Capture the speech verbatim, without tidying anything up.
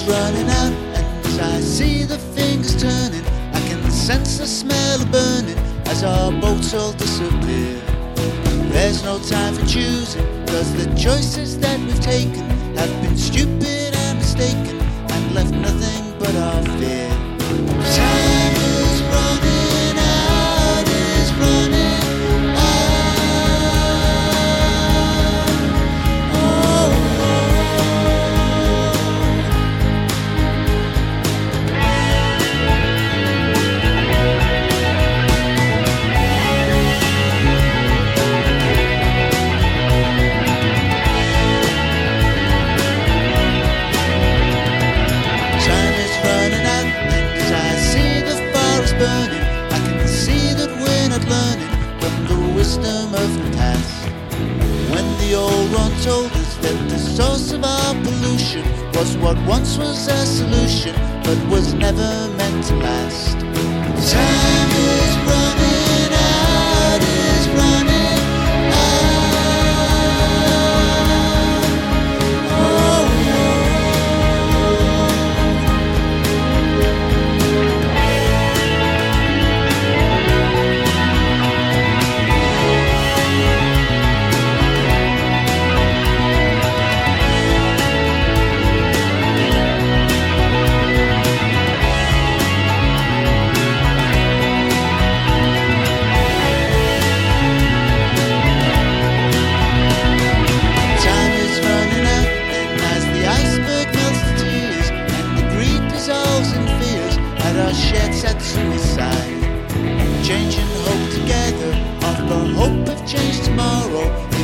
running out, and as I see the fingers turning, I can sense the smell of burning as our boats all disappear. There's no time for choosing, cause the choices that we've taken have been stupid and mistaken and left nothing but our fear. Time is running out, is running out. Oh, burning, I can see that we're not learning from the wisdom of the past. When the old one told us that the source of our pollution was what once was a solution, but was never meant to last. Time is running out, is running out. Oh, our sheds at suicide, changing hope together of the hope of change tomorrow.